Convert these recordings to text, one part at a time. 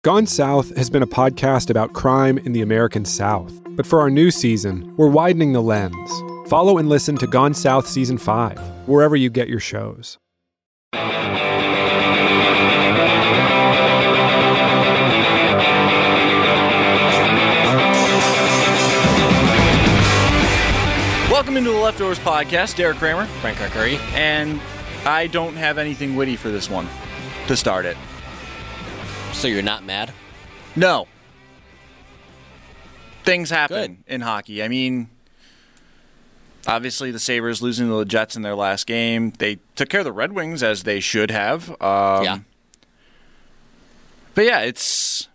Gone South has been a podcast about crime in the American South. But for our new season, we're widening the lens. Follow and listen to Gone South Season 5, wherever you get your shows. Welcome into the Leftovers Podcast. Derek Kramer. Frank Curry. And I don't have anything witty for this one to start it. So you're not mad? No. Things happen in hockey. I mean, obviously the Sabres losing to the Jets in their last game. They took care of the Red Wings as they should have. Yeah. But yeah, it's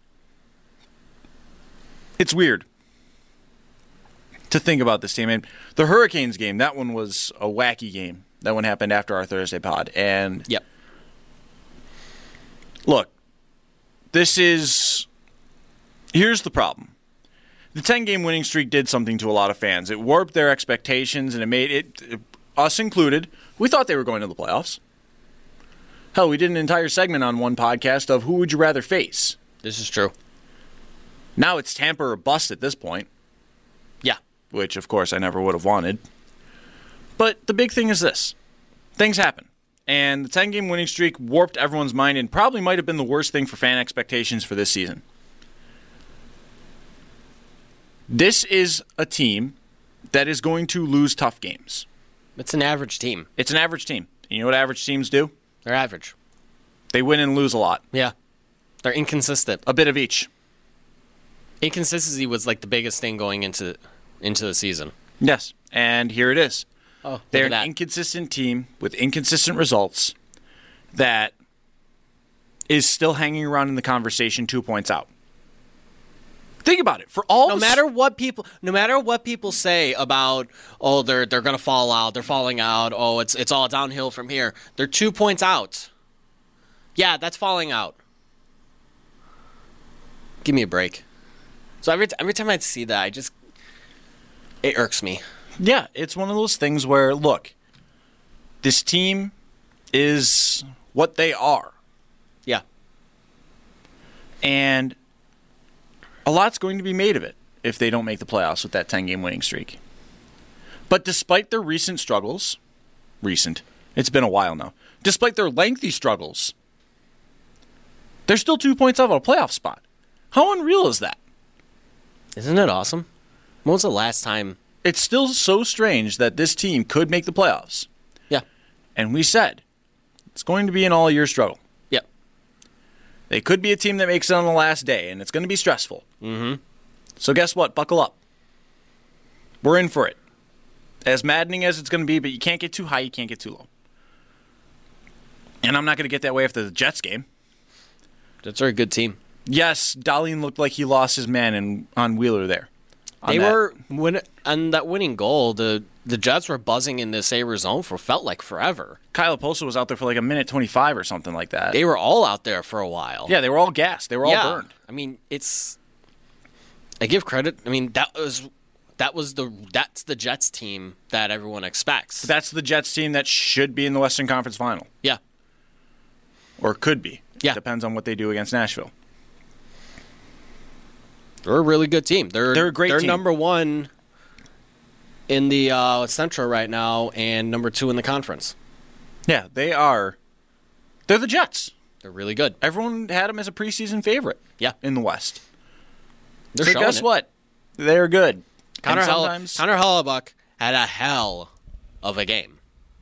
weird to think about this team. And the Hurricanes game, that one was a wacky game. That one happened after our Thursday pod. And Yep. Look, here's the problem. The 10-game winning streak did something to a lot of fans. It warped their expectations, and it made it, us included, we thought they were going to the playoffs. Hell, we did an entire segment on one podcast of who would you rather face. This is true. Now it's Tampa or bust at this point. Yeah. Which, of course, I never would have wanted. But the big thing is this. Things happen. And the 10-game winning streak warped everyone's mind and probably might have been the worst thing for fan expectations for this season. This is a team that is going to lose tough games. It's an average team. It's an average team. And you know what average teams do? They're average. They win and lose a lot. Yeah. They're inconsistent. A bit of each. Inconsistency was like the biggest thing going into the season. Yes. And here it is. Oh, they're an inconsistent team with inconsistent results that is still hanging around in the conversation 2 points out. Think about it. No matter what people say about, oh, they're going to fall out, they're falling out, oh, it's all downhill from here. They're 2 points out. Yeah, that's falling out. Give me a break. So every time I see that, it irks me. Yeah, it's one of those things where, look, this team is what they are. Yeah. And a lot's going to be made of it if they don't make the playoffs with that 10-game winning streak. But despite their recent struggles, it's been a while now, despite their lengthy struggles, they're still 2 points off a playoff spot. How unreal is that? Isn't it awesome? When was the last time? It's still so strange that this team could make the playoffs. Yeah. And we said it's going to be an all-year struggle. Yep. They could be a team that makes it on the last day, and it's going to be stressful. Mm-hmm. So guess what? Buckle up. We're in for it. As maddening as it's going to be, but you can't get too high, you can't get too low. And I'm not going to get that way after the Jets game. Jets are a good team. Yes, Dahlin looked like he lost his man on Wheeler there. On that winning goal, the Jets were buzzing in the Sabres zone for felt like forever. Kyle Oposo was out there for like a minute 25 or something like that. They were all out there for a while. Yeah, they were all gassed. They were all burned. I mean, I give credit. I mean, that's the Jets team that everyone expects. That's the Jets team that should be in the Western Conference Final. Yeah. Or could be. Yeah. Depends on what they do against Nashville. They're a really good team. They're a great team. They're number one in the Central right now and number 2 in the conference. Yeah, they are. They're the Jets. They're really good. Everyone had them as a preseason favorite. Yeah. In the West. They're so showing guess it. What? They're good. Connor Hellebuyck had a hell of a game.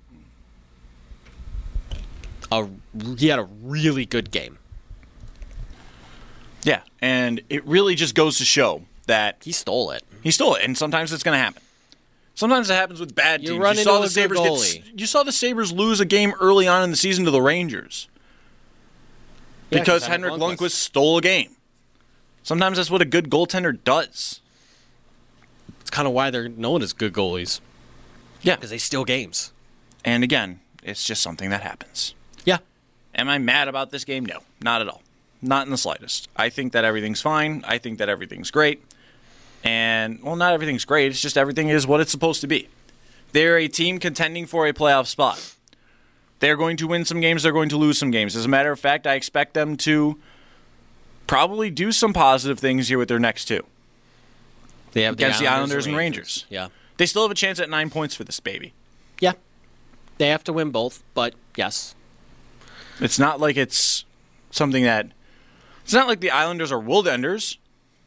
He had a really good game. Yeah, and it really just goes to show that he stole it. And sometimes it's going to happen. Sometimes it happens with bad teams. You saw the Sabres you saw the Sabres lose a game early on in the season to the Rangers because Henrik Lundqvist stole a game. Sometimes that's what a good goaltender does. It's kind of why they're known as good goalies. Yeah, because they steal games. And again, it's just something that happens. Yeah. Am I mad about this game? No, not at all. Not in the slightest. I think that everything's fine. I think that everything's great. And, well, not everything's great. It's just everything is what it's supposed to be. They're a team contending for a playoff spot. They're going to win some games. They're going to lose some games. As a matter of fact, I expect them to probably do some positive things here with their next two. They have against the Islanders and Rangers. Yeah. They still have a chance at 9 points for this baby. Yeah. They have to win both, but yes. It's not like it's something that... It's not like the Islanders are world enders.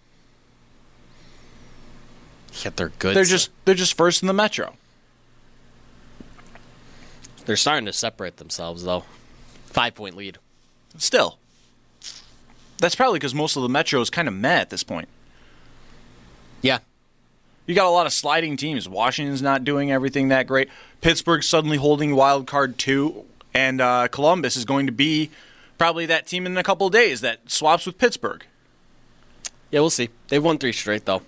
Yeah, they're good. They're just first in the Metro. They're starting to separate themselves, though. 5-point lead. Still. That's probably because most of the Metro is kind of meh at this point. Yeah. You got a lot of sliding teams. Washington's not doing everything that great. Pittsburgh's suddenly holding wild card 2, and Columbus is going to be probably that team in a couple of days that swaps with Pittsburgh. Yeah, we'll see. They've won 3 straight, though.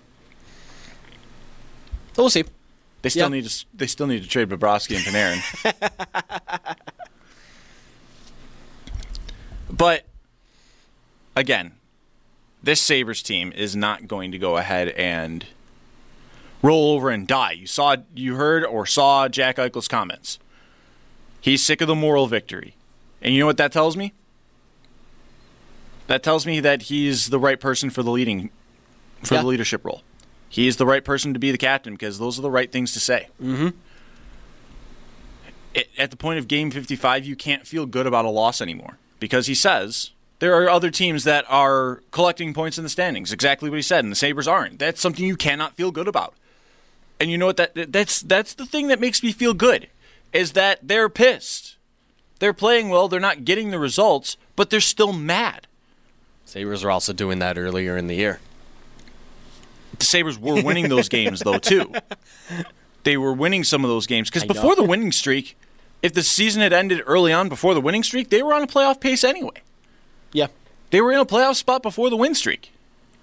We'll see. They still need to trade Bobrovsky and Panarin. But again, this Sabres team is not going to go ahead and roll over and die. You heard or saw Jack Eichel's comments. He's sick of the moral victory. And you know what that tells me? That tells me that he's the right person for the leadership role. He is the right person to be the captain because those are the right things to say. Mm-hmm. At the point of game 55, you can't feel good about a loss anymore because he says there are other teams that are collecting points in the standings. Exactly what he said, and the Sabres aren't. That's something you cannot feel good about. And you know what? That's the thing that makes me feel good is that they're pissed. They're playing well. They're not getting the results, but they're still mad. Sabres are also doing that earlier in the year. The Sabres were winning those games, though, too. They were winning some of those games. Because before the winning streak, if the season had ended early on before the winning streak, they were on a playoff pace anyway. Yeah. They were in a playoff spot before the win streak.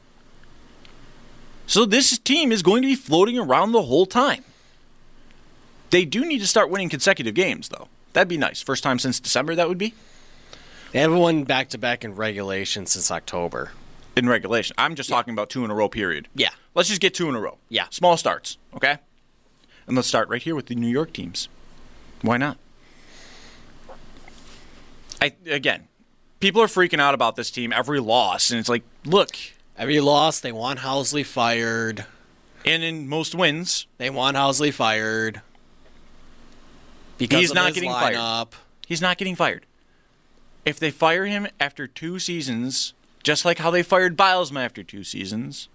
So this team is going to be floating around the whole time. They do need to start winning consecutive games, though. That'd be nice. First time since December, that would be. They haven't won back-to-back in regulation since October. In regulation. I'm just talking about 2 in a row, period. Yeah. Let's just get 2 in a row. Yeah. Small starts, okay? And let's start right here with the New York teams. Why not? Again, people are freaking out about this team every loss, and it's like, look. Every loss, they want Housley fired. And in most wins, they want Housley fired. Because he's of not his getting lineup. fired. He's not getting fired. If they fire him after 2 seasons, just like how they fired Bilesma after 2 seasons,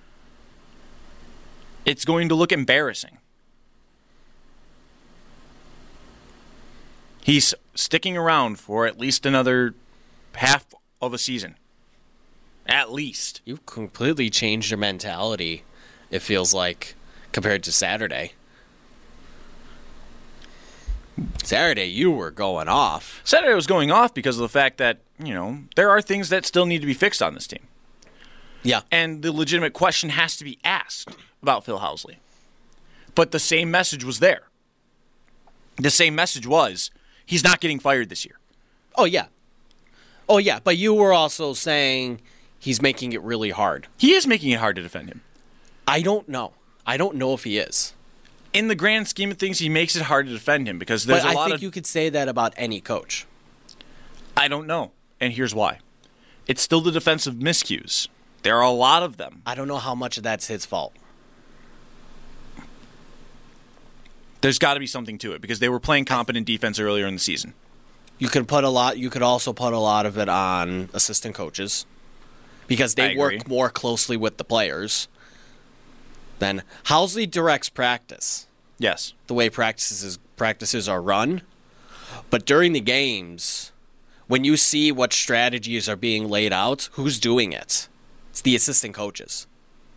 it's going to look embarrassing. He's sticking around for at least another half of a season. At least. You've completely changed your mentality, it feels like, compared to Saturday. Saturday, you were going off. Saturday was going off because of the fact that, there are things that still need to be fixed on this team. Yeah. And the legitimate question has to be asked about Phil Housley. But the same message was there. The same message was, he's not getting fired this year. Oh, yeah. Oh, yeah. But you were also saying he's making it really hard. He is making it hard to defend him. I don't know. I don't know if he is. In the grand scheme of things, he makes it hard to defend him because there's but a lot of... I think you could say that about any coach. I don't know. And here's why. It's still the defensive miscues. There are a lot of them. I don't know how much of that's his fault. There's got to be something to it because they were playing competent defense earlier in the season. You could also put a lot of it on assistant coaches because they work more closely with the players. Then Housley directs practice. Yes. The way practices are run. But during the games, when you see what strategies are being laid out, who's doing it? It's the assistant coaches.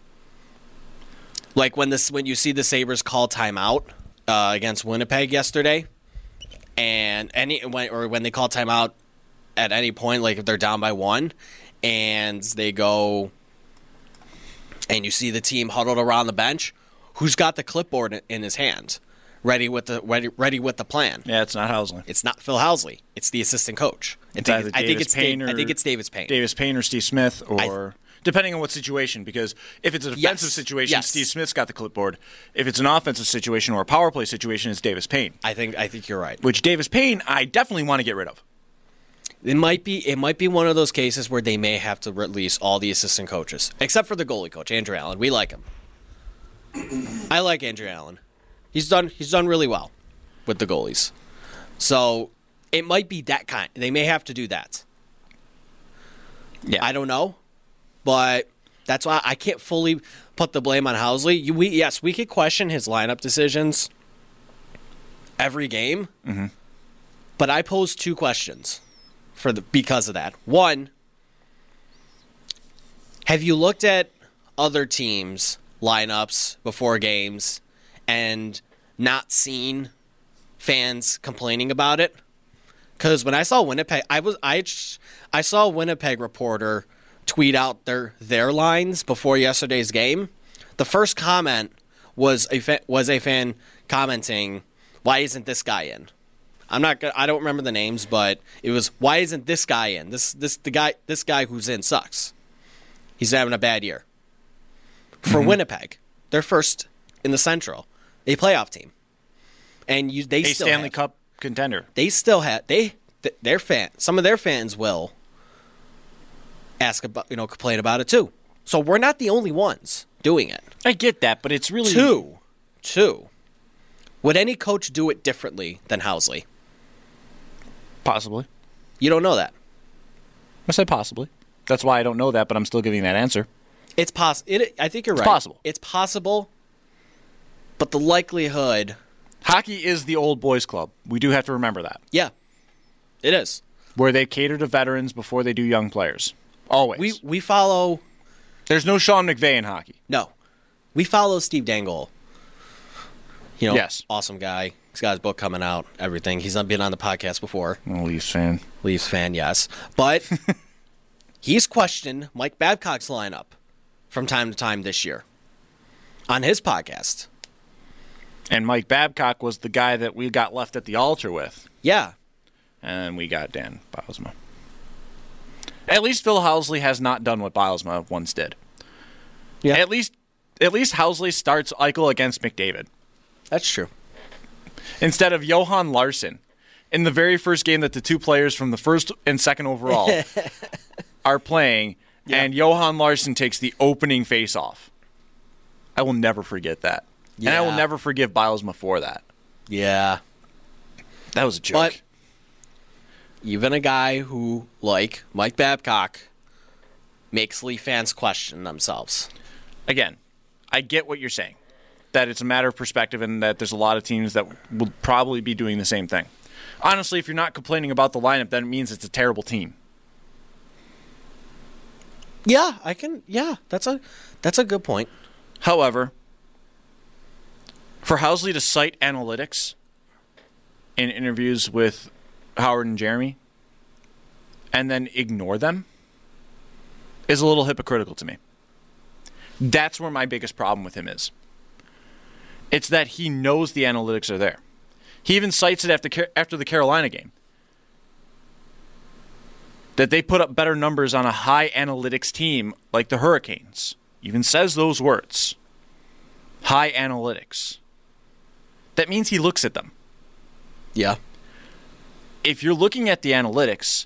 Like when you see the Sabres call timeout against Winnipeg yesterday, and when they call timeout at any point, like if they're down by 1, and they go, and you see the team huddled around the bench, who's got the clipboard in his hand, ready with the plan? Yeah, it's not Housley. It's not Phil Housley. It's the assistant coach. I think it's Davis Payne. Davis Payne or Steve Smith, or depending on what situation. Because if it's a defensive situation, Steve Smith's got the clipboard. If it's an offensive situation or a power play situation, it's Davis Payne. I think you're right. Which Davis Payne, I definitely want to get rid of. It might be one of those cases where they may have to release all the assistant coaches, except for the goalie coach, Andrew Allen. We like him. I like Andrew Allen. He's done really well with the goalies. So it might be that kind. They may have to do that. Yeah. I don't know, but that's why I can't fully put the blame on Housley. We could question his lineup decisions every game, but I posed 2 questions because of that. One, have you looked at other teams' lineups before games and not seen fans complaining about it? Because when I saw Winnipeg, I saw a Winnipeg reporter tweet out their lines before yesterday's game. The first comment was a fan commenting, "Why isn't this guy in?" I don't remember the names, but it was, "Why isn't this guy in? This guy who's in sucks. He's having a bad year." For Winnipeg, they're first in the Central, a playoff team, and they still Stanley Cup contender. They still have their fan. Some of their fans will ask about, complain about it too. So we're not the only ones doing it. I get that, but it's really Two. Would any coach do it differently than Housley? Possibly. You don't know that. I said possibly. That's why I don't know that, but I'm still giving that answer. It's possible. I think you're right. It's possible. It's possible, but the likelihood. Hockey is the old boys club. We do have to remember that. Yeah, it is. Where they cater to veterans before they do young players. Always. We follow. There's no Sean McVay in hockey. No, we follow Steve Dangle. Yes. Awesome guy. He's got his book coming out. Everything. He's been on the podcast before. Leafs fan. Leafs fan, yes, but he's questioned Mike Babcock's lineup from time to time this year on his podcast. And Mike Babcock was the guy that we got left at the altar with. Yeah. And we got Dan Bylsma. At least Phil Housley has not done what Bylsma once did. Yeah. At least Housley starts Eichel against McDavid. That's true. Instead of Johan Larsson in the very first game that the 2 players from the first and second overall are playing, and Johan Larsson takes the opening face-off. I will never forget that. Yeah. And I will never forgive Bylsma for that. Yeah. That was a joke. But even a guy who, like Mike Babcock, makes Leaf fans question themselves. Again, I get what you're saying. That it's a matter of perspective and that there's a lot of teams that will probably be doing the same thing. Honestly, if you're not complaining about the lineup, then it means it's a terrible team. Yeah, that's a good point. However, for Housley to cite analytics in interviews with Howard and Jeremy and then ignore them is a little hypocritical to me. That's where my biggest problem with him is. It's that he knows the analytics are there. He even cites it after the Carolina game. That they put up better numbers on a high analytics team like the Hurricanes. Even says those words. High analytics. That means he looks at them. Yeah. If you're looking at the analytics,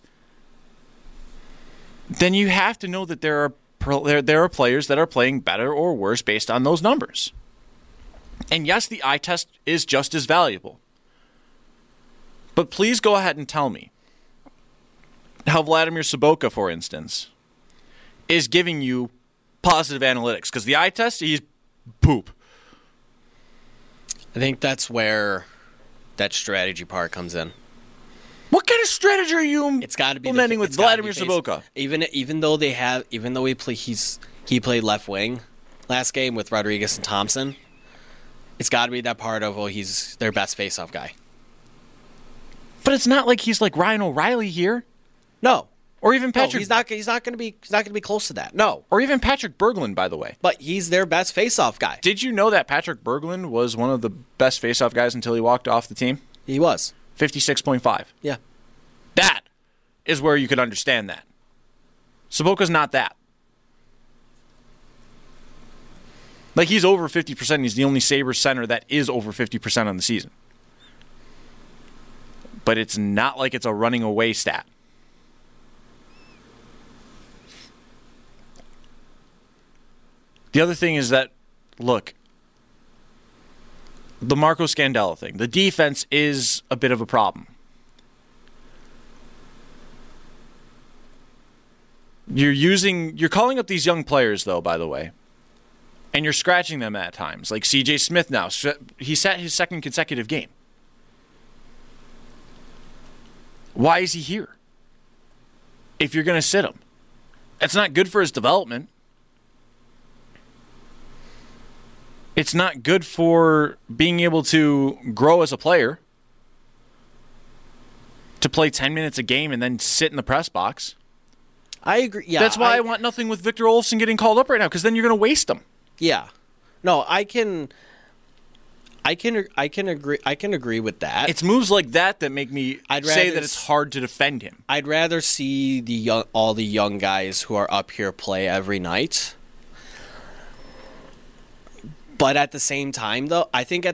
then you have to know that there are players that are playing better or worse based on those numbers. And yes, the eye test is just as valuable. But please go ahead and tell me how Vladimir Sobotka, for instance, is giving you positive analytics. Because the eye test, he's poop. I think that's where that strategy part comes in. What kind of strategy are you It's got to be implementing with Vladimir Sobotka? Even though he played left wing last game with Rodriguez and Thompson. It's got to be that part of, he's their best face-off guy. But it's not like he's like Ryan O'Reilly here. No. Or even No, Patrick. he's not going to be close to that. No. Or even Patrick Berglund, by the way. But he's their best face-off guy. Did you know that Patrick Berglund was one of the best face-off guys until he walked off the team? He was. 56.5. Yeah. That is where you could understand that. Sobotka's not that. Like, he's over 50%. He's the only Sabres center that is over 50% on the season. But it's not like it's a running away stat. The other thing is that, look, the Marco Scandella thing, the defense is a bit of a problem. You're calling up these young players, though, by the way, and you're scratching them at times. Like C.J. Smith now, he sat his second consecutive game. Why is he here? If you're going to sit him, it's not good for his development. It's not good for being able to grow as a player, to play 10 minutes a game and then sit in the press box. I agree. Yeah, that's why I want nothing with Victor Olofsson getting called up right now, because then you're going to waste him. Yeah. No, I can agree with that. It's moves like that that make me say that it's hard to defend him. I'd rather see all the young guys who are up here play every night. But at the same time, though,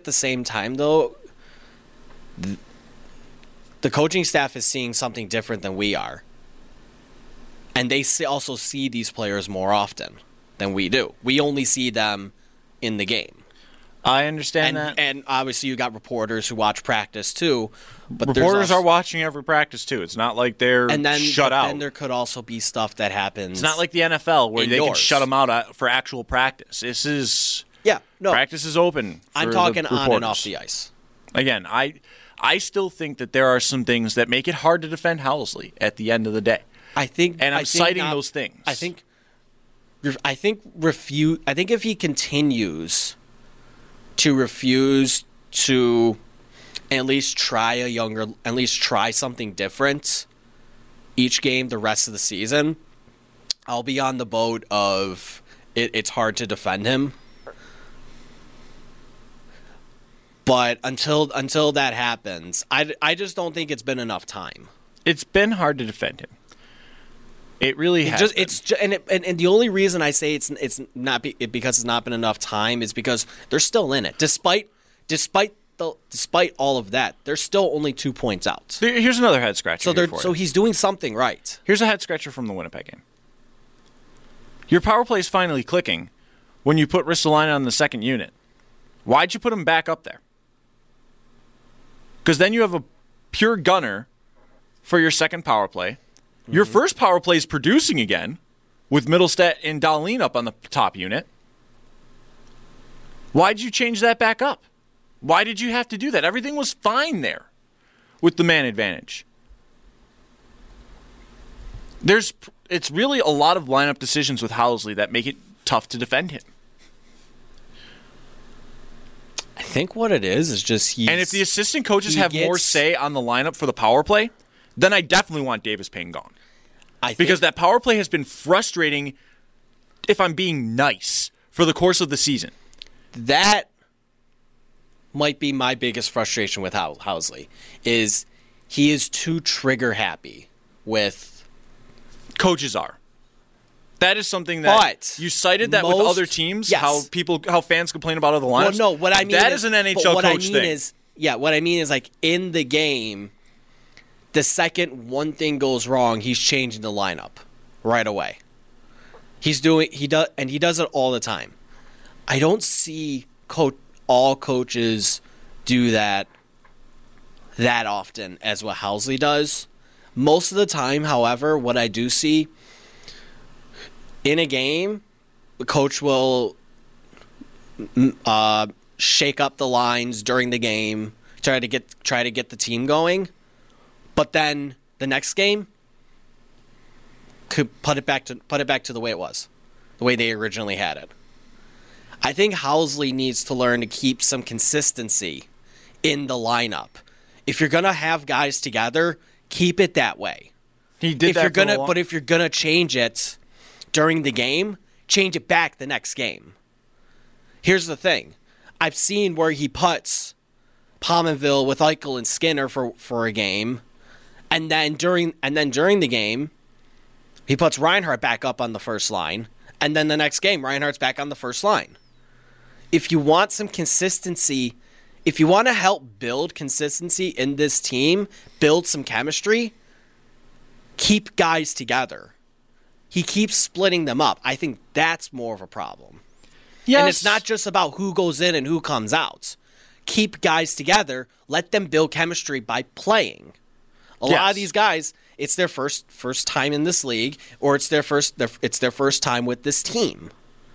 the coaching staff is seeing something different than we are. And they also see these players more often than we do. We only see them in the game. I understand that. And obviously you got reporters who watch practice too. But reporters are watching every practice too. It's not like they're shut out. And there could also be stuff that happens. It's not like the NFL where they can shut them out for actual practice. This is... Yeah, no. Practice is open. I'm talking on and off the ice. Again, I still think that there are some things that make it hard to defend Housley at the end of the day. I'm citing those things. I think if he continues to refuse to at least try something different each game the rest of the season, I'll be on the boat of it's hard to defend him. But until that happens, I just don't think it's been enough time. It's been hard to defend him. It really has. And the only reason I say it's not because it's not been enough time is because they're still in it. Despite all of that, they're still only 2 points out. Here's another head scratcher. So he's doing something right. Here's a head scratcher from the Winnipeg game. Your power play is finally clicking when you put Ristolainen on the second unit. Why'd you put him back up there? Because then you have a pure gunner for your second power play. Mm-hmm. Your first power play is producing again with Middlestat and Dahlin up on the top unit. Why'd you change that back up? Why did you have to do that? Everything was fine there with the man advantage. It's really a lot of lineup decisions with Housley that make it tough to defend him. I think what it is just and if the assistant coaches have more say on the lineup for the power play, then I definitely want Davis Payne gone. Because that power play has been frustrating, if I'm being nice, for the course of the season. That might be my biggest frustration with Housley, is he is too trigger happy with... Coaches are. That is something that you cited that with other teams. Yes. How fans complain about other lineups. Well, no, what I mean is an NHL coach thing. What I mean is like in the game, the second one thing goes wrong, he's changing the lineup right away. He does it all the time. I don't see all coaches do that often as what Housley does. Most of the time, however, what I do see in a game, the coach will shake up the lines during the game, try to get the team going, but then the next game could put it back to the way it was, the way they originally had it. I think Housley needs to learn to keep some consistency in the lineup. If you're gonna have guys together, keep it that way. He did that. But if you're gonna change it during the game, change it back the next game. Here's the thing. I've seen where he puts Pominville with Eichel and Skinner for a game, and then during the game, he puts Reinhart back up on the first line, and then the next game, Reinhart's back on the first line. If you want some consistency, if you want to help build consistency in this team, build some chemistry, keep guys together. He keeps splitting them up. I think that's more of a problem. Yes. And it's not just about who goes in and who comes out. Keep guys together. Let them build chemistry by playing. A lot of these guys, it's their first time in this league, or it's their first time with this team.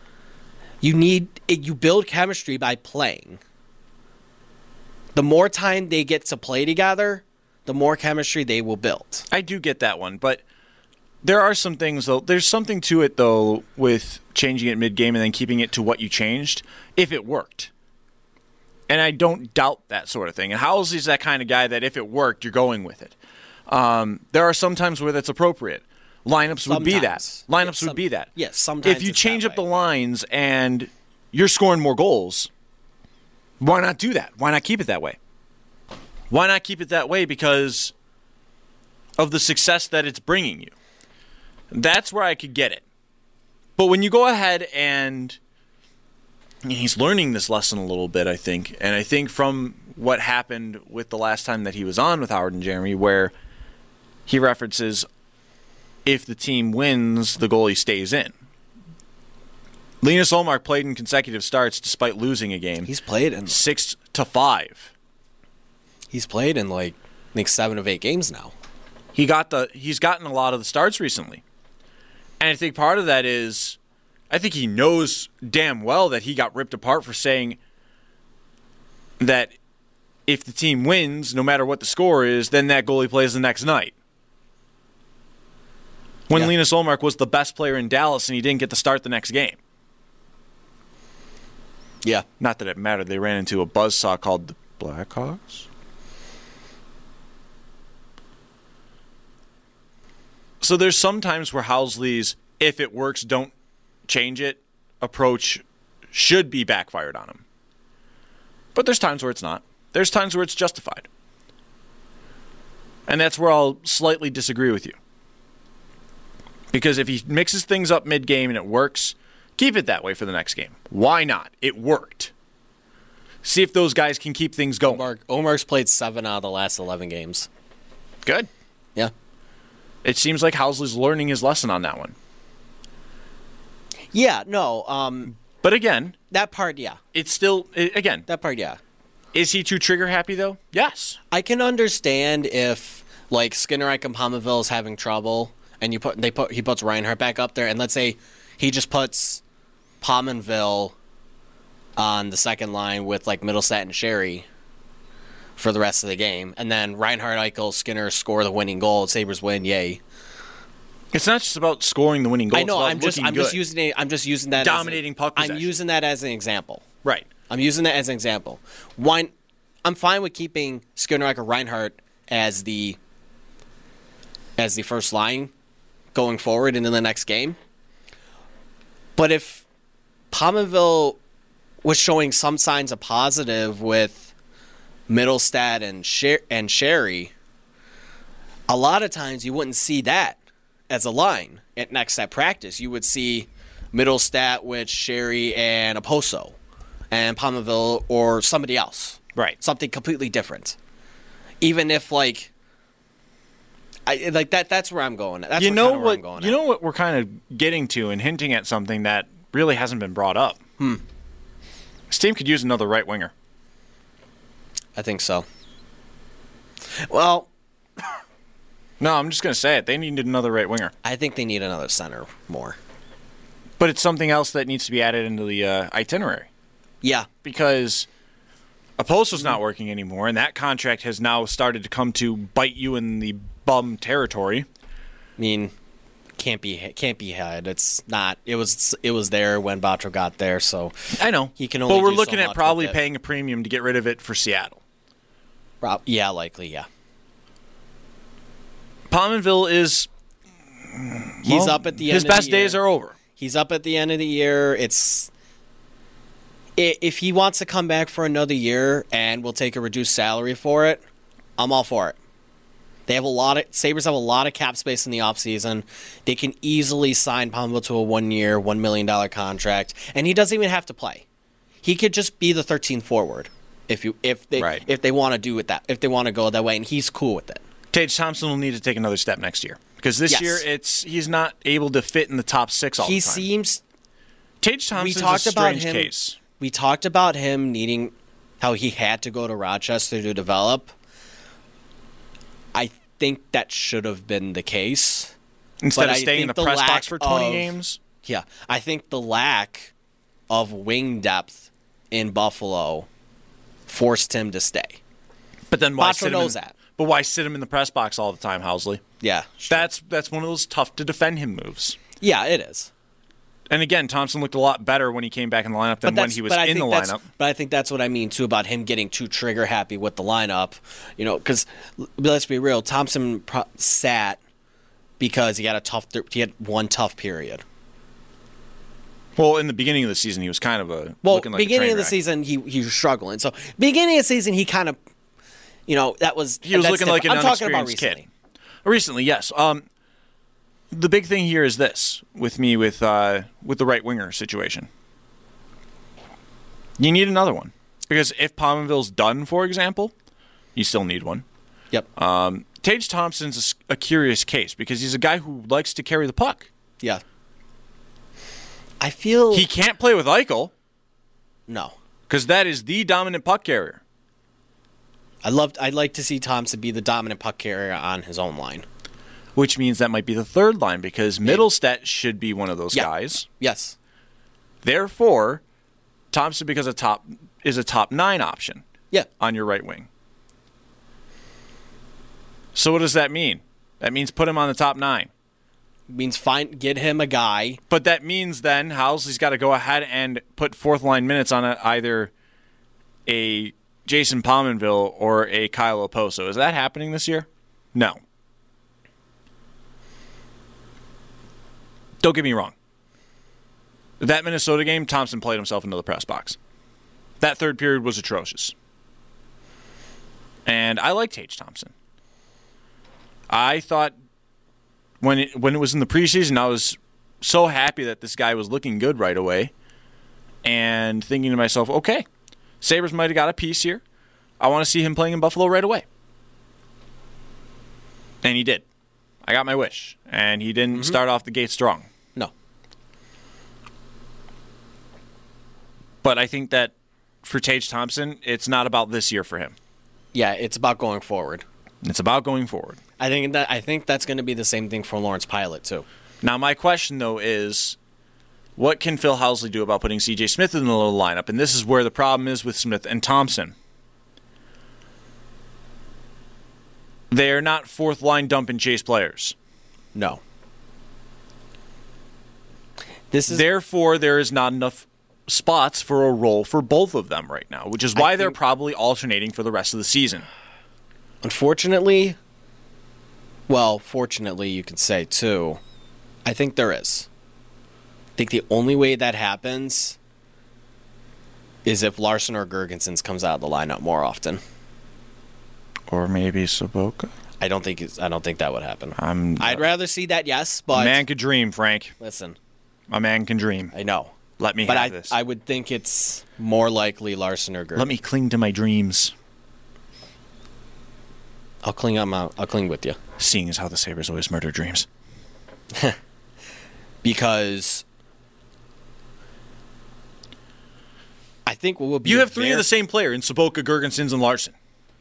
You build chemistry by playing. The more time they get to play together, the more chemistry they will build. I do get that one, but there are some things, though. There's something to it, though, with changing it mid-game and then keeping it to what you changed, if it worked. And I don't doubt that sort of thing. And Housley's that kind of guy that if it worked, you're going with it. There are some times where that's appropriate. Lineups would be that. Lineups would be that. Yes, sometimes. If you change up the lines and you're scoring more goals, why not do that? Why not keep it that way? Why not keep it that way? Because of the success that it's bringing you. That's where I could get it. But when you go ahead and he's learning this lesson a little bit, I think. And I think from what happened with the last time that he was on with Howard and Jeremy, where he references if the team wins, the goalie stays in. Linus Ullmark played in consecutive starts despite losing a game. He's played in 6-5. He's played in I think 7 of 8 games now. He's gotten a lot of the starts recently. And I think part of that is I think he knows damn well that he got ripped apart for saying that if the team wins, no matter what the score is, then that goalie plays the next night. When Linus Ullmark was the best player in Dallas and he didn't get to start the next game. Yeah. Not that it mattered. They ran into a buzzsaw called the Blackhawks. So there's some times where Housley's, if it works, don't change it, approach should be backfired on him. But there's times where it's not. There's times where it's justified. And that's where I'll slightly disagree with you. Because if he mixes things up mid-game and it works, keep it that way for the next game. Why not? It worked. See if those guys can keep things going. Ullmark's played 7 out of the last 11 games. Good. Yeah. It seems like Housley's learning his lesson on that one. Yeah, no. But again, that part, yeah. It's still, again. That part, yeah. Is he too trigger happy, though? Yes. I can understand if, Skinner and Pominville is having trouble, and he puts Reinhart back up there, and let's say he just puts Pominville on the second line with, Middlestat and Sherry for the rest of the game, and then Reinhart, Eichel, Skinner score the winning goal, Sabres win, yay. It's not just about scoring the winning goal. I know. I'm just using that. Dominating puck possession. I'm using that as an example. Right. I'm using that as an example. I'm fine with keeping Skinner or Reinhart as the first line going forward into the next game. But if Pominville was showing some signs of positive with Middlestat and Sherry, a lot of times you wouldn't see that as a line at practice. You would see Middlestat with Sherry and Oposo and Pominville or somebody else. Right. Something completely different. Even if that's where I'm going. That's where I'm going at. You know what we're kind of getting to and hinting at something that really hasn't been brought up. This team could use another right winger. I think so. Well, no, I'm just going to say it. They need another right winger. I think they need another center more. But it's something else that needs to be added into the itinerary. Yeah. Because Oposo's not working anymore, and that contract has now started to come to bite you in the bum territory. I mean, can't be had. It's not. It was there when Botro got there, so I know. He can only. But we're do looking so at much probably with it. paying a premium to get rid of it for Seattle. Yeah, likely. Yeah. Pominville is. He's up at the end. His best days are over. He's up at the end of the year. If he wants to come back for another year and we'll take a reduced salary for it, I'm all for it. Sabres have a lot of cap space in the offseason. They can easily sign Pominville to a 1-year, $1 million contract, and he doesn't even have to play. He could just be the 13th forward if they want to do it if they want to go that way, and he's cool with it. Tage Thompson will need to take another step next year because this year he's not able to fit in the top 6 all the time. Tage Thompson's talked a about strange him- case. We talked about him needing how he had to go to Rochester to develop. I think that should have been the case. Instead But of I staying in the think press lack box for 20 of- games. Yeah, I think the lack of wing depth in Buffalo forced him to stay. But then why Botro sit him knows in, that. But why sit him in the press box all the time, Housley? Yeah, sure. That's one of those tough to defend him moves. Yeah, it is. And again, Thompson looked a lot better when he came back in the lineup than when he was I in the think that's- lineup. But I think that's what I mean too about him getting too trigger happy with the lineup. You know, because let's be real, Thompson sat because he had he had one tough period. Well, in the beginning of the season, he was kind of Well, looking like a beginning train of the wreck. season he was struggling. So beginning of the season he kind of, he was He was that's looking like an different. I'm talking about unexperienced recently. kid. Recently, yes. The big thing here is this with me with the right winger situation. You need another one because if Pominville's done, for example, you still need one. Yep. Tage Thompson's a curious case because he's a guy who likes to carry the puck. Yeah. I feel He can't play with Eichel no. because that is the dominant puck carrier. I'd like to see Thompson be the dominant puck carrier on his own line. Which means that might be the third line because Middlestat should be one of those Yeah. guys. Yes. Therefore, Thompson is a top 9 option Yeah. on your right wing. So what does that mean? That means put him on the top 9. Means get him a guy. But that means then Housley's got to go ahead and put fourth line minutes on either a Jason Pominville or a Kyle Oposo. Is that happening this year? No. Don't get me wrong. That Minnesota game, Thompson played himself into the press box. That third period was atrocious. And I like Tage Thompson. I thought when it was in the preseason, I was so happy that this guy was looking good right away and thinking to myself, okay, Sabres might have got a piece here. I want to see him playing in Buffalo right away. And he did. I got my wish. And he didn't start off the gate strong. No. But I think that for Tage Thompson, it's not about this year for him. Yeah, it's about going forward. It's about going forward. I think that's going to be the same thing for Lawrence Pilot too. Now, my question, though, is what can Phil Housley do about putting C.J. Smith in the little lineup? And this is where the problem is with Smith and Thompson. They are not fourth-line dump and chase players. No. Therefore, there is not enough spots for a role for both of them right now, which is why they're probably alternating for the rest of the season. Unfortunately, well, fortunately, you could say too, I think there is. I think the only way that happens is if Larson or Gergensons comes out of the lineup more often. Or maybe Sobotka. I don't think that would happen. I'm- I'd rather see that, yes, but A man could dream, Frank. listen, A man can dream. I know. Let me But have this. I would think it's more likely Larson or Gergensons. Let me cling to my dreams. I'll cling with you. Seeing as how the Sabres always murder dreams. Because I think what would be You have three of the same player in Sobotka, Gergensons, and Larson.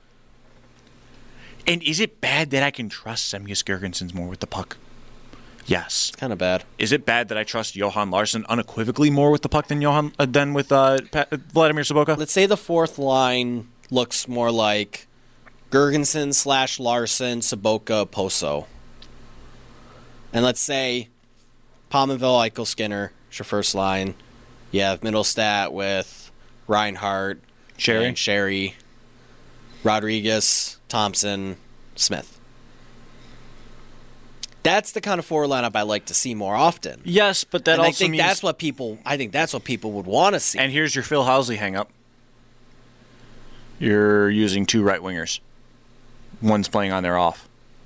And is it bad that I can trust Semgus Gergensons more with the puck? Yes. It's kind of bad. Is it bad that I trust Johan Larson unequivocally more with the puck than with Vladimir Sobotka? Let's say the fourth line looks more like Gergensen / Larson, Sobotka, Poso. And let's say Pominville, Eichel, Skinner is your first line. You have Middlestat with Reinhart, Sherry, Rodriguez, Thompson, Smith. That's the kind of forward lineup I like to see more often. Yes, but that And also I think means... that's what people would want to see. And here's your Phil Housley hang-up. You're using two right wingers. One's playing on their off.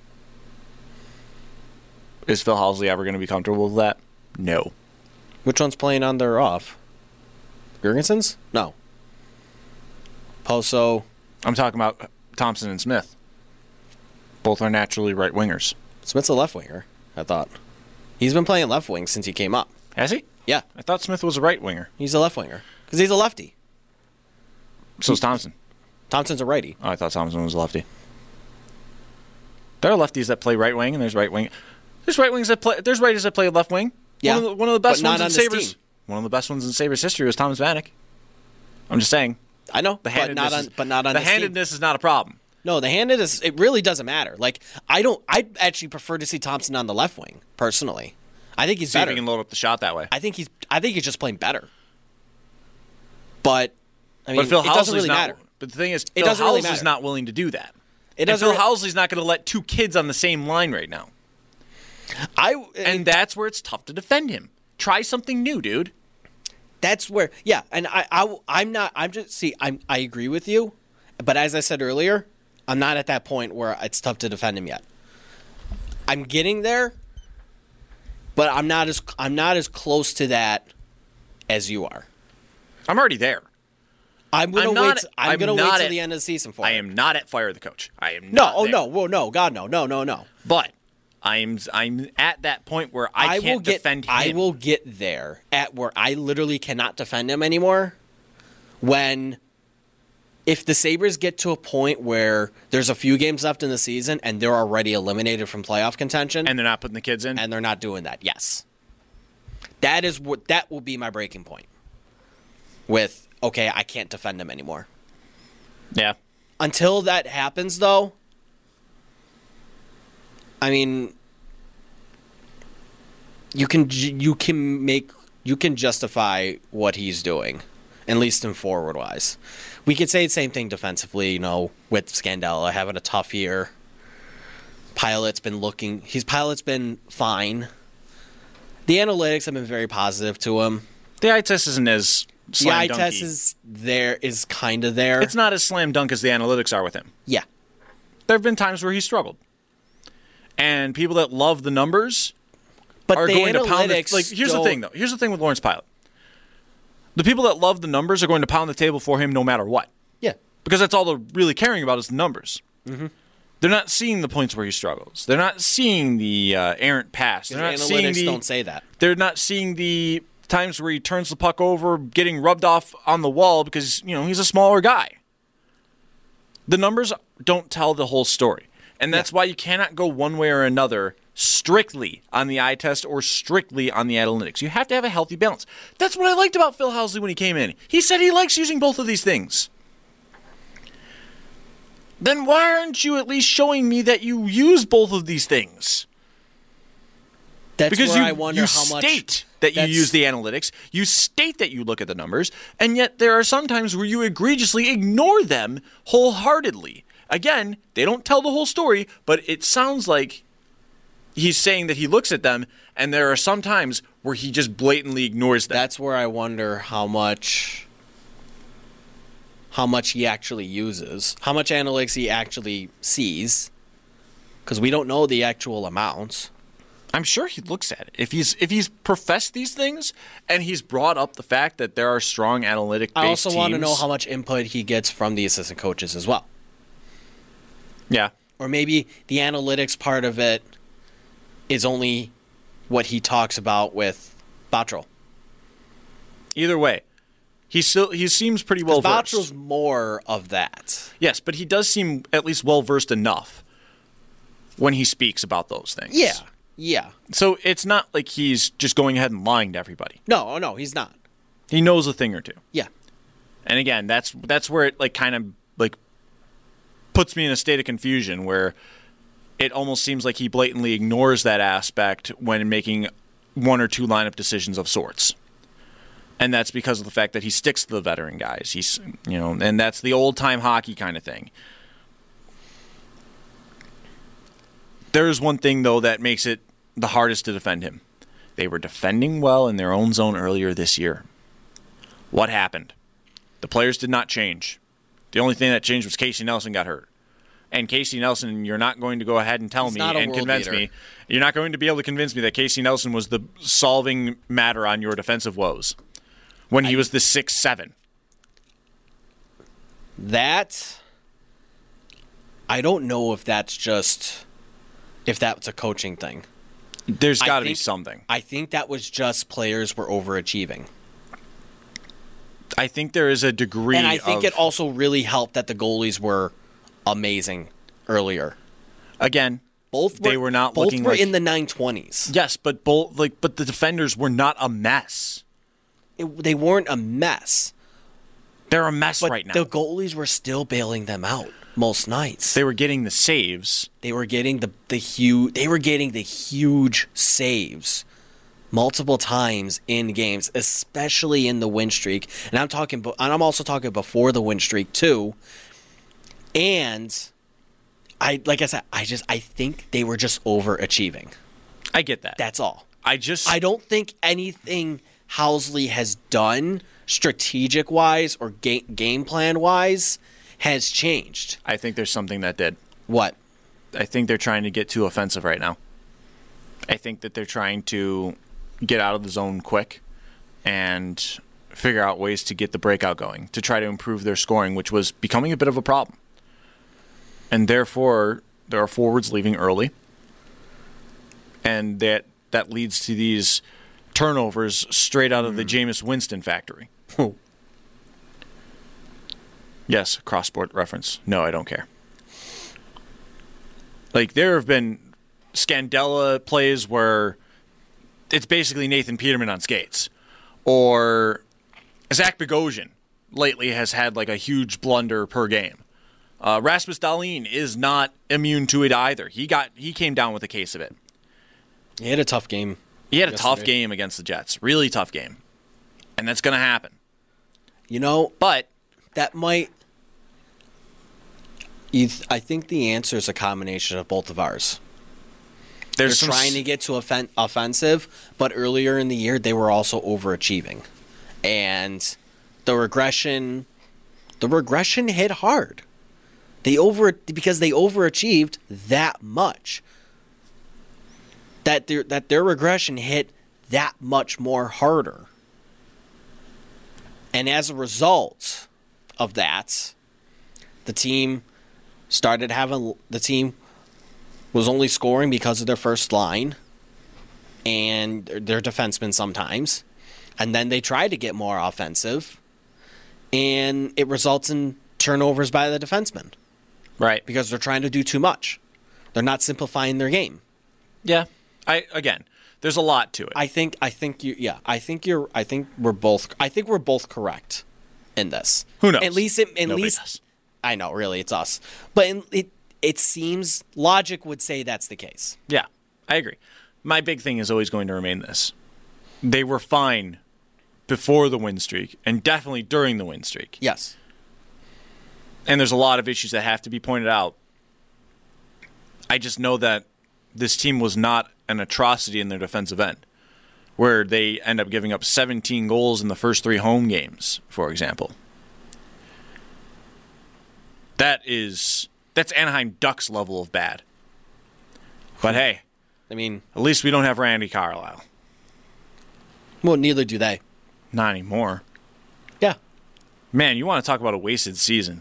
Is Phil Housley ever going to be comfortable with that? No. Which one's playing on their off? Gergensons? No. Poso. I'm talking about Thompson and Smith. Both are naturally right wingers. Smith's a left winger, I thought. He's been playing left wing since he came up. Has he? Yeah, I thought Smith was a right winger. he's a left winger because he's a lefty. So is Thompson. Thompson's a righty. Oh, I thought Thompson was a lefty. There are lefties that play right wing, and there's right wing. There's right wings that play. There's righties that play left wing. Yeah, one of the best but ones not in on this Sabres. team. One of the best ones in Sabres history was Thomas Vanek. I'm just saying. I know, The but not handedness on. But not on the this team. handedness is not a problem. No, the handedness. It really doesn't matter. Like I actually prefer to see Thompson on the left wing personally. I think he's See if better. he can load up the shot that way. I think he's just playing better. But I mean, But Phil it doesn't Housley's really not. matter. But the thing is, It Phil doesn't really Housley's matter. not willing to do that. It And doesn't. Phil Housley's not going to let two kids on the same line right now. And that's where it's tough to defend him. Try something new, dude. That's where, yeah. And I'm not. I'm just see. I agree with you, but as I said earlier, I'm not at that point where it's tough to defend him yet. I'm getting there, but I'm not as close to that as you are. I'm already there. I'm gonna I'm wait. I'm gonna wait not till at- the end of the season for I it. am not at fire the coach. I am No. not Oh there. no. Well, no. God, no. No. No. No. But I'm at that point where I can't defend him. I will get there at where I literally cannot defend him anymore. If the Sabres get to a point where there's a few games left in the season and they're already eliminated from playoff contention And they're not putting the kids in. and they're not doing that, yes. That will be my breaking point. With, okay, I can't defend him anymore. Yeah. Until that happens, though, I mean, you can justify what he's doing, at least in forward wise. We could say the same thing defensively, with Scandella having a tough year. Pilot's been fine. The analytics have been very positive to him. The eye test isn't as The slam eye dunky. test is kind of there. It's not as slam dunk as the analytics are with him. Yeah. There have been times where he struggled. And people that love the numbers But are the going to pound the, analytics like here's the thing though. Here's the thing with Lawrence Pilot. The people that love the numbers are going to pound the table for him no matter what. Yeah. Because that's all they're really caring about is the numbers. Mm-hmm. They're not seeing the points where he struggles. They're not seeing the errant pass. They're not Analytics don't say that. They're not seeing the times where he turns the puck over, getting rubbed off on the wall because he's a smaller guy. The numbers don't tell the whole story, and that's why you cannot go one way or another strictly on the eye test or strictly on the analytics. You have to have a healthy balance. That's what I liked about Phil Housley when he came in. He said he likes using both of these things. Then why aren't you at least showing me that you use both of these things? That's Because where you, I wonder you how much state that you use the analytics, you state that you look at the numbers, and yet there are some times where you egregiously ignore them wholeheartedly. Again, they don't tell the whole story, but it sounds like he's saying that he looks at them, and there are some times where he just blatantly ignores them. That's where I wonder how much he actually uses, how much analytics he actually sees, because we don't know the actual amounts. I'm sure he looks at it. If he's professed these things and he's brought up the fact that there are strong analytic-based I also want to teams- know how much input he gets from the assistant coaches as well. Yeah. Or maybe the analytics part of it is only what he talks about with Bottrell. Either way, he seems pretty well versed. Bottrell's more of that. Yes, but he does seem at least well versed enough when he speaks about those things. Yeah. So it's not like he's just going ahead and lying to everybody. No, he's not. He knows a thing or two. Yeah. And again, that's where it kind of puts me in a state of confusion where it almost seems like he blatantly ignores that aspect when making one or two lineup decisions of sorts. And that's because of the fact that he sticks to the veteran guys. He's, and that's the old-time hockey kind of thing. There's one thing, though, that makes it the hardest to defend him. They were defending well in their own zone earlier this year. What happened? The players did not change. The only thing that changed was Casey Nelson got hurt. And Casey Nelson, you're not going to go ahead and tell me and convince me. You're not going to be able to convince me that Casey Nelson was the solving matter on your defensive woes when he was the 6'7". That, I don't know if that's a coaching thing. There's got to be something. I think that was just players were overachieving. I think there is a degree, and I think it also really helped that the goalies were amazing earlier. Again, they were not both looking were like in the 920s. Yes, but but the defenders were not a mess. They weren't a mess. They're a mess right now. The goalies were still bailing them out most nights. They were getting the saves. They were getting the huge saves multiple times in games, especially in the win streak. And I'm also talking before the win streak too. And I think they were just overachieving. I get that. That's all. I don't think anything Housley has done strategic wise or game plan wise has changed. I think there's something that did. What? I think they're trying to get too offensive right now. I think that they're trying to get out of the zone quick and figure out ways to get the breakout going, to try to improve their scoring, which was becoming a bit of a problem. And therefore, there are forwards leaving early. And that leads to these turnovers straight out of the Jameis Winston factory. Yes, cross-sport reference. No, I don't care. Like, there have been Scandella plays where it's basically Nathan Peterman on skates. Or Zach Bogosian lately has had like a huge blunder per game. Rasmus Dahlin is not immune to it either. He came down with a case of it. He had a tough game. He had a tough game against the Jets. Really tough game. And that's going to happen. But that might... I think the answer is a combination of both of ours. They're trying to get to offensive, but earlier in the year, they were also overachieving. And the regression hit hard. Because they overachieved that much. That their regression hit that much more harder. And as a result of that, the team was only scoring because of their first line and their defensemen sometimes. And then they try to get more offensive, and it results in turnovers by the defensemen. Right. Because they're trying to do too much. They're not simplifying their game. Yeah. There's a lot to it. I think we're both correct in this. Who knows? At least does. I know, really, it's us. But it seems logic would say that's the case. Yeah, I agree. My big thing is always going to remain this. They were fine before the win streak and definitely during the win streak. Yes. And there's a lot of issues that have to be pointed out. I just know that this team was not an atrocity in their defensive end, where they end up giving up 17 goals in the first 3 home games, for example. That's Anaheim Ducks level of bad. But hey, at least we don't have Randy Carlyle. Well, neither do they. Not anymore. Yeah. Man, you want to talk about a wasted season.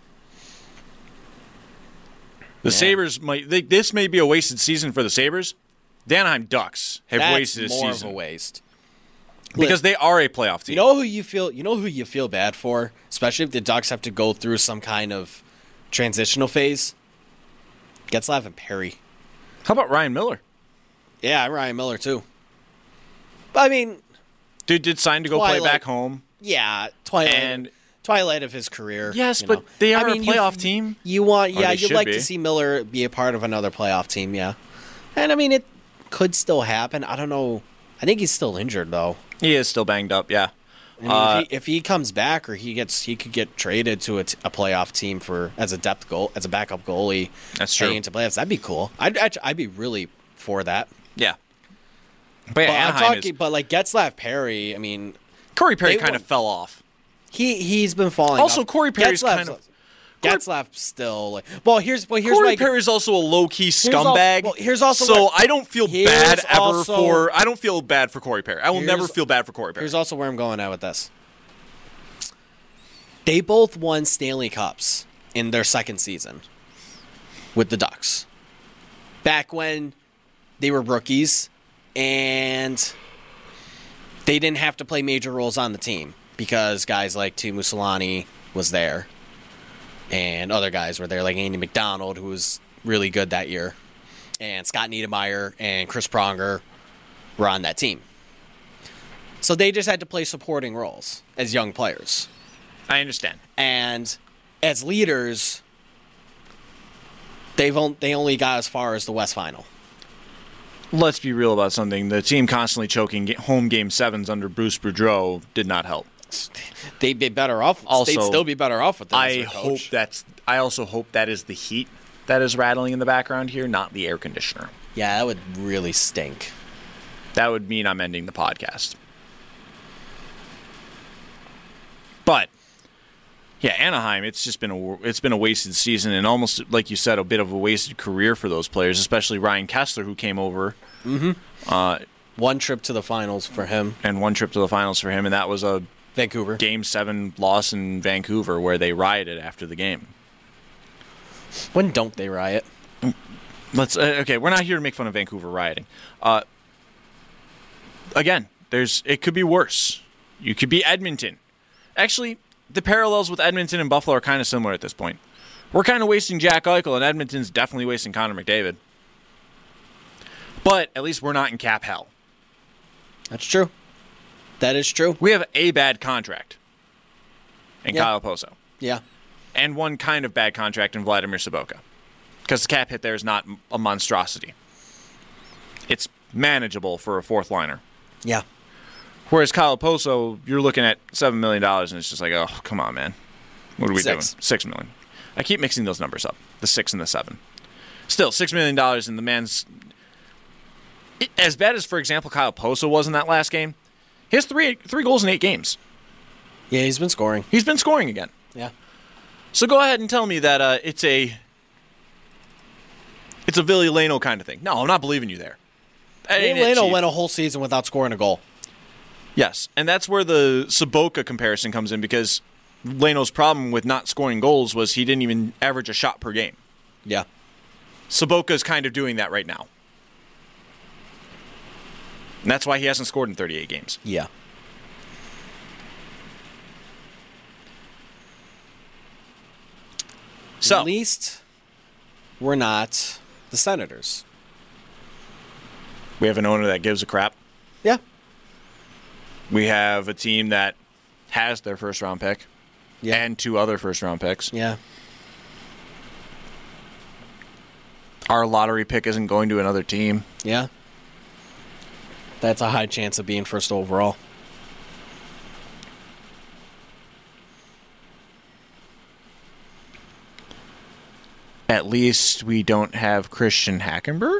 The Sabres this may be a wasted season for the Sabres. The Anaheim Ducks have wasted a season. That's more of a waste. Because they are a playoff team. You know who you feel bad for, especially if the Ducks have to go through some kind of transitional phase? Getzlaf and Perry. How about Ryan Miller? Yeah, Ryan Miller too. But dude did sign to go play back home. Yeah, twilight of his career. Yes, but they are a playoff team. You'd like to see Miller be a part of another playoff team, yeah. And it could still happen. I don't know. I think he's still injured though. He is still banged up, yeah. If he comes back, or he could get traded to a playoff team as a backup goalie. That's true. Into playoffs, that'd be cool. I'd be really for that. Yeah. But Getzlaf, Perry. Corey Perry kind of fell off. He's been falling. Also, off. Corey Perry's Getzlaf still Corey Perry's also a low key scumbag. I don't feel bad I don't feel bad for Corey Perry. I will never feel bad for Corey Perry. Here's also where I'm going at with this. They both won Stanley Cups in their second season with the Ducks. Back when they were rookies and they didn't have to play major roles on the team because guys like Teemu Selanne was there, and other guys were there, like Andy McDonald, who was really good that year, and Scott Niedermayer and Chris Pronger were on that team. So they just had to play supporting roles as young players. I understand. And as leaders, they only got as far as the West Final. Let's be real about something. The team constantly choking home game sevens under Bruce Boudreau did not help. They'd be better off. Also, they'd still be better off with them. I also hope that is the heat that is rattling in the background here, not the air conditioner. Yeah, that would really stink. That would mean I'm ending the podcast. But yeah, Anaheim, it's been a wasted season, and almost like you said, a bit of a wasted career for those players, especially Ryan Kessler, who came over. Mm-hmm. One trip to the finals for him, and that was a Vancouver Game 7 loss in Vancouver where they rioted after the game. When don't they riot? Okay, we're not here to make fun of Vancouver rioting. Again, it could be worse. You could be Edmonton. Actually, the parallels with Edmonton and Buffalo are kind of similar at this point. We're kind of wasting Jack Eichel, and Edmonton's definitely wasting Connor McDavid. But at least we're not in cap hell. That's true. That is true. We have a bad contract in Kyle Poso. Yeah. And one kind of bad contract in Vladimir Sobotka. Because the cap hit there is not a monstrosity. It's manageable for a fourth liner. Yeah. Whereas Kyle Poso, you're looking at $7 million, and it's just like, oh, come on, man. What are we doing? $6 million. I keep mixing those numbers up, the 6 and the 7. Still, $6 million, and the man's... As bad as, for example, Kyle Poso was in that last game, he has three goals in 8 games. Yeah, he's been scoring. He's been scoring again. Yeah. So go ahead and tell me that it's a Ville Leno kind of thing. No, I'm not believing you there. Ville Leno went a whole season without scoring a goal. Yes, and that's where the Sobotka comparison comes in, because Leno's problem with not scoring goals was he didn't even average a shot per game. Yeah. Sobotka's kind of doing that right now. And that's why he hasn't scored in 38 games. Yeah. So, at least we're not the Senators. We have an owner that gives a crap. Yeah. We have a team that has their first-round pick and 2 other first-round picks. Yeah. Our lottery pick isn't going to another team. Yeah. That's a high chance of being first overall. At least we don't have Christian Hackenberg.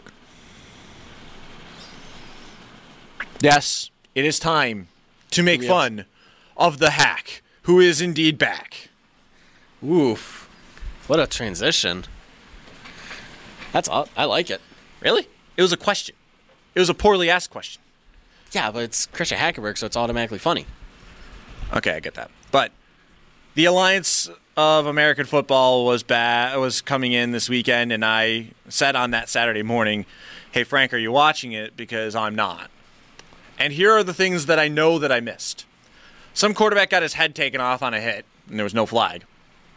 Yes, it is time to make fun of the hack, who is indeed back. Oof. What a transition. That's all. I like it. Really? It was a question. It was a poorly asked question. Yeah, but it's Christian Hackenberg, so it's automatically funny. Okay, I get that. But the Alliance of American Football was coming in this weekend, and I said on that Saturday morning, hey, Frank, are you watching it? Because I'm not. And here are the things that I know that I missed. Some quarterback got his head taken off on a hit, and there was no flag,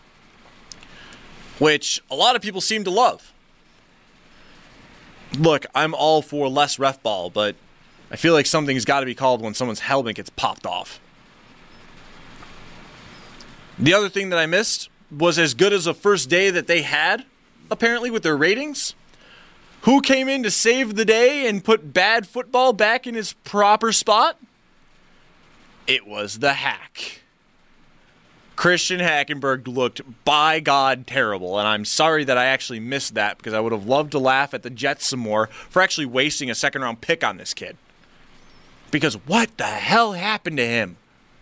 which a lot of people seem to love. Look, I'm all for less ref ball, but I feel like something's got to be called when someone's helmet gets popped off. The other thing that I missed was, as good as a first day that they had, apparently, with their ratings, who came in to save the day and put bad football back in its proper spot? It was the hack. Christian Hackenberg looked, by God, terrible, and I'm sorry that I actually missed that, because I would have loved to laugh at the Jets some more for actually wasting a second-round pick on this kid. Because what the hell happened to him?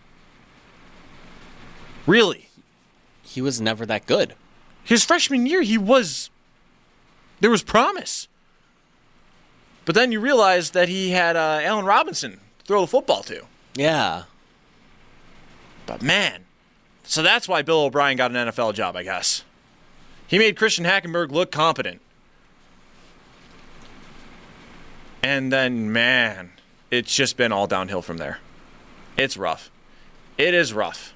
Really? He was never that good. His freshman year, there was promise. But then you realize that he had Allen Robinson to throw the football to. Yeah. But man, so that's why Bill O'Brien got an NFL job, I guess. He made Christian Hackenberg look competent. And then, man, it's just been all downhill from there. It's rough. It is rough.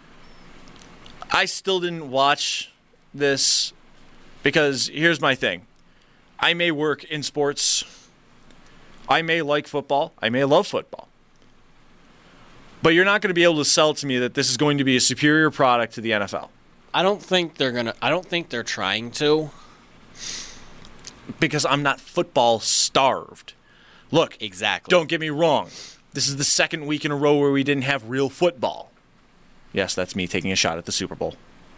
I still didn't watch this because here's my thing. I may work in sports. I may like football. I may love football. But you're not going to be able to sell to me that this is going to be a superior product to the NFL. I don't think they're trying to. Because I'm not football starved. Look, Exactly. Don't get me wrong. This is the second week in a row where we didn't have real football. Yes, that's me taking a shot at the Super Bowl.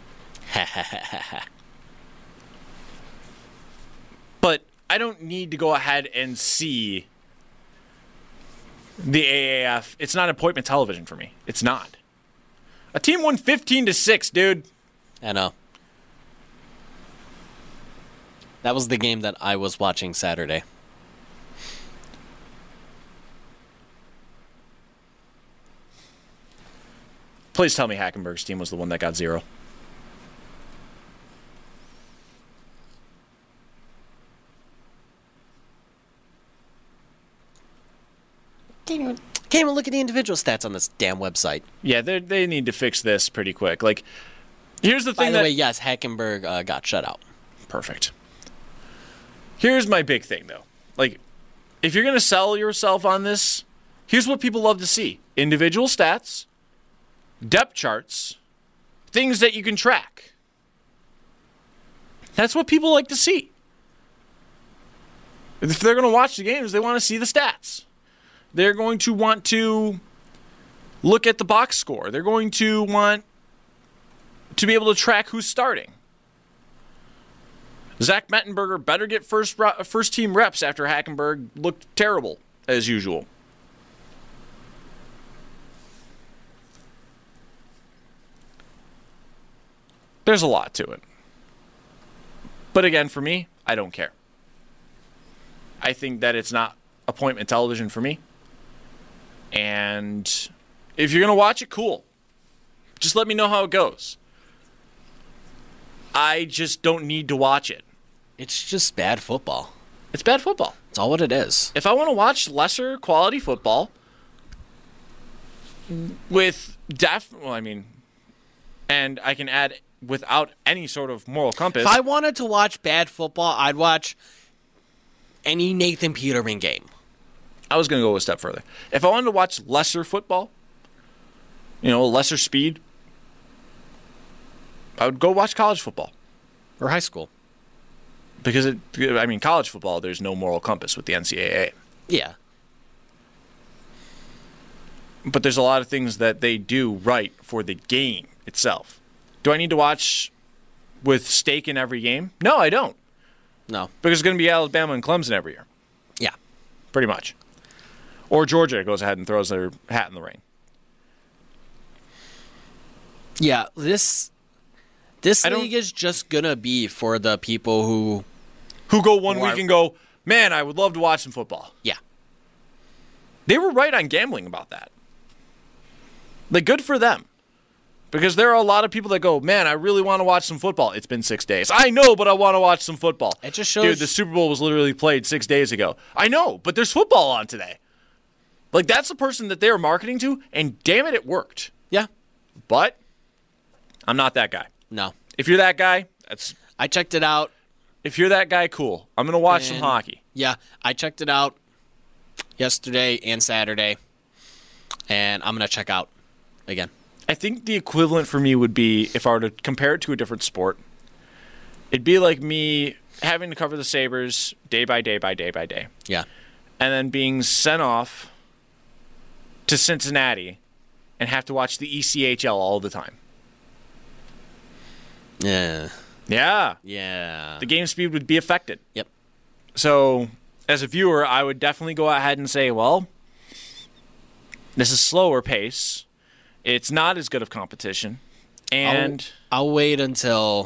But I don't need to go ahead and see the AAF. It's not appointment television for me. It's not. A team won 15-6, dude. I know. That was the game that I was watching Saturday. Please tell me Hackenberg's team was the one that got 0. Can't even look at the individual stats on this damn website. Yeah, they need to fix this pretty quick. Like, here's the thing. By the way, yes, Hackenberg got shut out. Perfect. Here's my big thing, though. Like, if you're going to sell yourself on this, here's what people love to see. Individual stats, depth charts, things that you can track. That's what people like to see. If they're going to watch the games, they want to see the stats. They're going to want to look at the box score. They're going to want to be able to track who's starting. Zach Mettenberger better get first team reps after Hackenberg looked terrible, as usual. There's a lot to it. But again, for me, I don't care. I think that it's not appointment television for me. And if you're going to watch it, cool. Just let me know how it goes. I just don't need to watch it. It's just bad football. It's bad football. That's all what it is. If I want to watch lesser quality football with and I can add without any sort of moral compass. If I wanted to watch bad football, I'd watch any Nathan Peterman game. I was going to go a step further. If I wanted to watch lesser football, lesser speed, I would go watch college football. Or high school. Because, college football, there's no moral compass with the NCAA. Yeah. But there's a lot of things that they do right for the game itself. Do I need to watch with stake in every game? No, I don't. No. Because it's going to be Alabama and Clemson every year. Yeah. Pretty much. Or Georgia goes ahead and throws their hat in the ring. Yeah, this league is just going to be for the people who go one week and go, man, I would love to watch some football. Yeah. They were right on gambling about that. Like, good for them. Because there are a lot of people that go, man, I really want to watch some football. It's been 6 days. I know, but I want to watch some football. It just shows... Dude, the Super Bowl was literally played 6 days ago. I know, but there's football on today. Like, that's the person that they were marketing to, and damn it, it worked. Yeah. But I'm not that guy. No. If you're that guy, I checked it out. If you're that guy, cool. I'm going to watch some hockey. Yeah, I checked it out yesterday and Saturday, and I'm going to check out again. I think the equivalent for me would be, if I were to compare it to a different sport, it'd be like me having to cover the Sabres day by day by day by day. Yeah. And then being sent off to Cincinnati and have to watch the ECHL all the time. Yeah. Yeah. Yeah. The game speed would be affected. Yep. So, as a viewer, I would definitely go ahead and say, well, this is slower pace. It's not as good of competition. And I'll wait until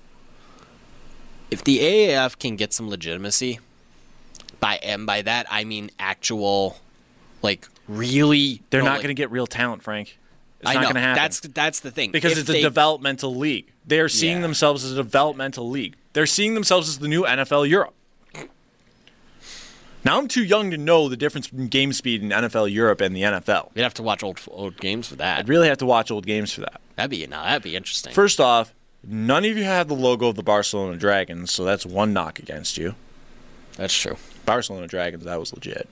if the AAF can get some legitimacy, by that I mean actual, like, really. They're not going to get real talent, Frank. It's not going to happen. That's the thing. Because it's a developmental league. They are seeing themselves as a developmental league. They're seeing themselves as the new NFL Europe. Now, I'm too young to know the difference between game speed in NFL Europe and the NFL. You'd have to watch old games for that. I'd really have to watch old games for that. That'd be interesting. First off, none of you have the logo of the Barcelona Dragons, so that's one knock against you. That's true. Barcelona Dragons, that was legit.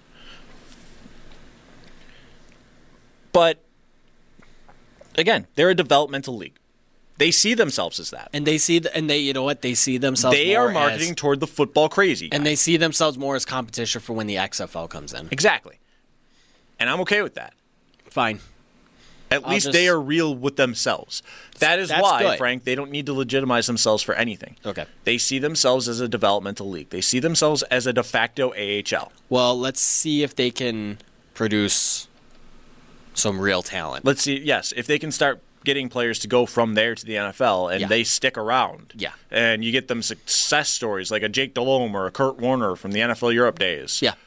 But, again, they're a developmental league. They see themselves as that. And they you know what? They see themselves They more are marketing as, toward the football crazy guy. and they see themselves more as competition for when the XFL comes in. Exactly. And I'm okay with that. Fine. At least they are real with themselves. That's why, good. Frank, they don't need to legitimize themselves for anything. Okay. They see themselves as a developmental league. They see themselves as a de facto AHL. Well, let's see if they can produce some real talent. Let's see, yes, if they can start getting players to go from there to the NFL and they stick around. Yeah. And you get them success stories like a Jake Delhomme or a Kurt Warner from the NFL Europe days. Yeah.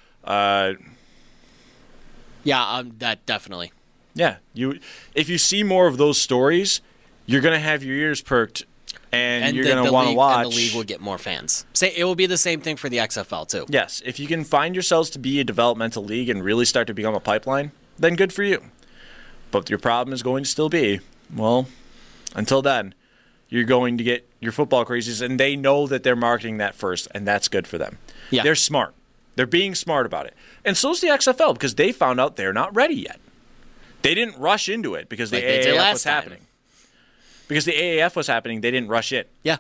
That definitely. Yeah. If you see more of those stories, you're going to have your ears perked and you're going to want to watch. And the league will get more fans. It will be the same thing for the XFL, too. Yes. If you can find yourselves to be a developmental league and really start to become a pipeline, then good for you. But your problem is going to still be, well, until then, you're going to get your football crazies, and they know that they're marketing that first, and that's good for them. Yeah. They're smart. They're being smart about it. And so is the XFL, because they found out they're not ready yet. They didn't rush into it because the AAF was happening. Because the AAF was happening, they didn't rush it. Yeah.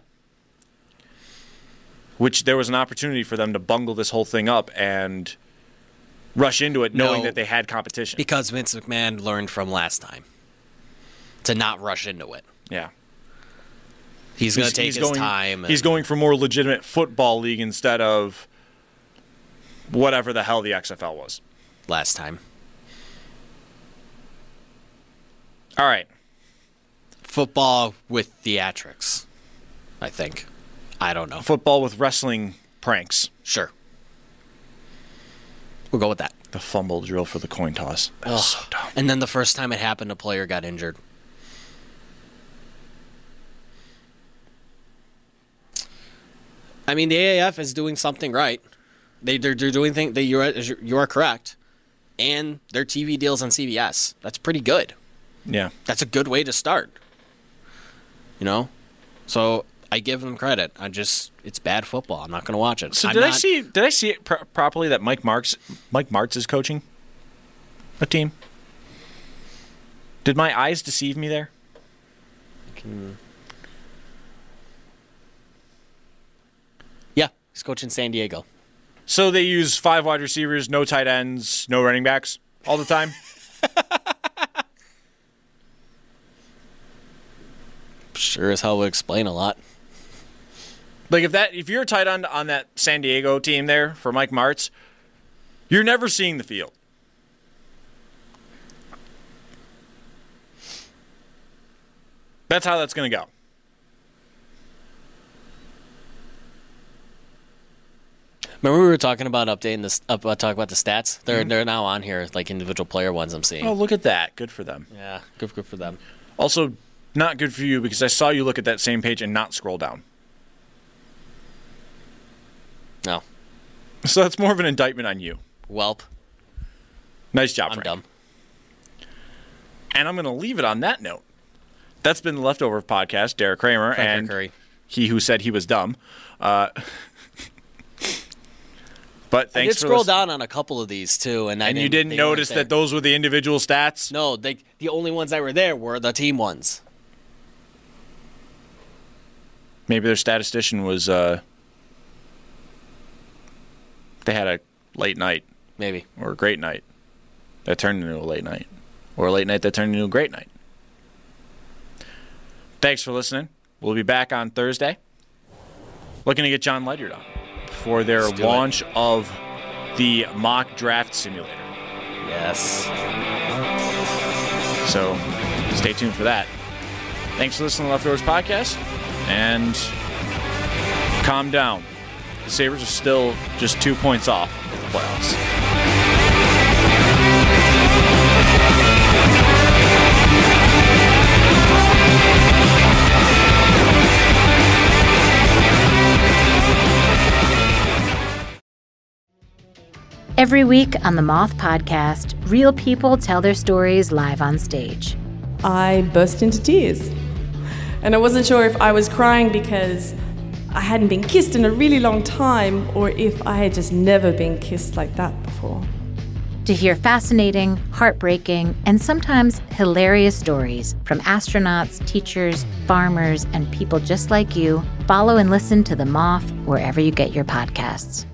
Which there was an opportunity for them to bungle this whole thing up and rush into it knowing that they had competition. Because Vince McMahon learned from last time to not rush into it. Yeah. He's going to take his time. He's going for more legitimate football league instead of whatever the hell the XFL was. Last time. All right. Football with theatrics, I think. I don't know. Football with wrestling pranks. Sure. We'll go with that. The fumble drill for the coin toss. That was so dumb. And then the first time it happened, a player got injured. I mean, the AAF is doing something right. They're doing things. You are correct. And their TV deals on CBS. That's pretty good. Yeah. That's a good way to start. You know? So I give them credit. It's bad football. I'm not going to watch it. So did I see it properly that Mike Martz is coaching a team? Did my eyes deceive me there? Yeah, he's coaching San Diego. So they use 5 wide receivers, no tight ends, no running backs all the time? Sure as hell would explain a lot. Like if you're a tight end on that San Diego team there for Mike Martz, you're never seeing the field. That's how that's going to go. Remember we were talking about updating this, talk about the stats. They're now on here, like individual player ones. I'm seeing. Oh, look at that! Good for them. Yeah, good for them. Also, not good for you because I saw you look at that same page and not scroll down. No. So that's more of an indictment on you. Welp. Nice job, I'm Frank. dumb. And I'm going to leave it on that note. That's been the Leftover Podcast. Derek Kramer Frank and Curry. He who said he was dumb. But thanks I did for scroll listening. down on a couple of these too, and You didn't notice that those were the individual stats? No, the only ones that were there were the team ones. Maybe their statistician was. They had a late night. Maybe. Or a great night that turned into a late night. Or a late night that turned into a great night. Thanks for listening. We'll be back on Thursday. Looking to get John Ledyard on for their launch of the mock draft simulator. Yes. So stay tuned for that. Thanks for listening to the Leftovers Podcast. And calm down. The Sabres are still just 2 points off of the playoffs. Every week on the Moth Podcast, real people tell their stories live on stage. I burst into tears. And I wasn't sure if I was crying because I hadn't been kissed in a really long time or if I had just never been kissed like that before. To hear fascinating, heartbreaking, and sometimes hilarious stories from astronauts, teachers, farmers, and people just like you, follow and listen to The Moth wherever you get your podcasts.